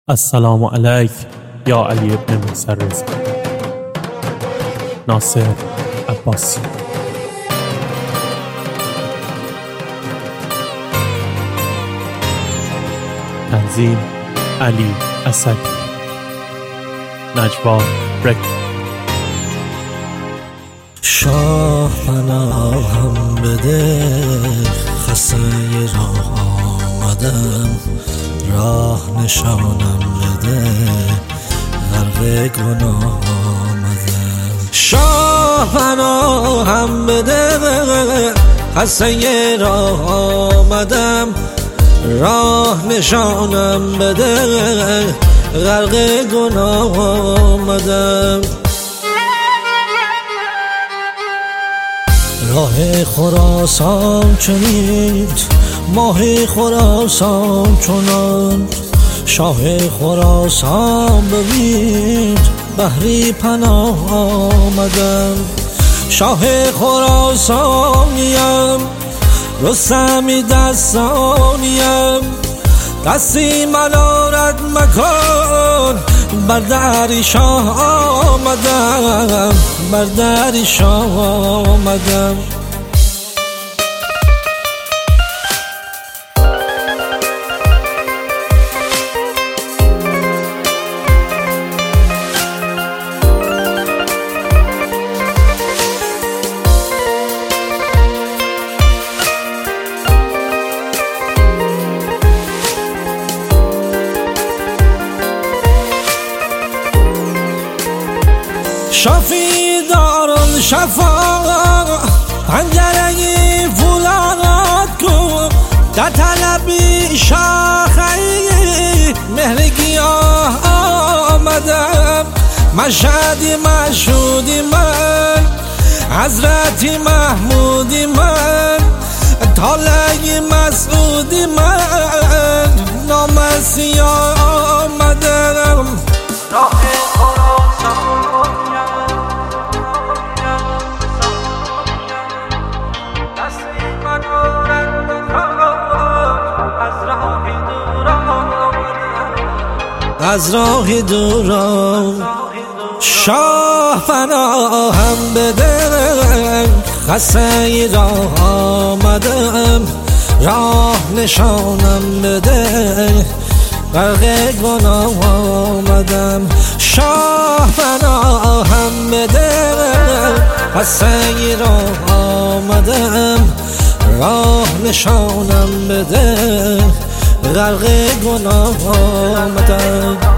السلام علیک یا علی ابن موسی رضا. ناصر عباسی. تنظیم علی اسدی. نجوا رک. شاه پناهم بده، خسته راه آمدم، راه نشانم بده، غرق گناه آمدم. شاه پناهم بده، خسته راه آمدم، راه نشانم بده، غرق گناه آمدم. راه خراسان چنید، ماه خراسان چنان، شاه خراسان ببین، بحری پناه آمدم. شاه خراسانیم، رستمی دستانیم، دستی منو رد مکن، بر در شاه آمدم، بر در شاه آمدم. شافی دارن شفا، پنجرهی فولاد کن، در طلبی شاخهی مهرگی آمدم. مشهدی مشهودی من، حضرتی محمودی من، طالعی مسعودی من، نامسی آمدم. از راه دوران شاه پناهم بده، خسته راه آمدم، راه نشانم بده، غرق گناه آمدم. شاه پناهم بده، خسته راه آمدم، راه نشانم بده، غرق گناه آمدم.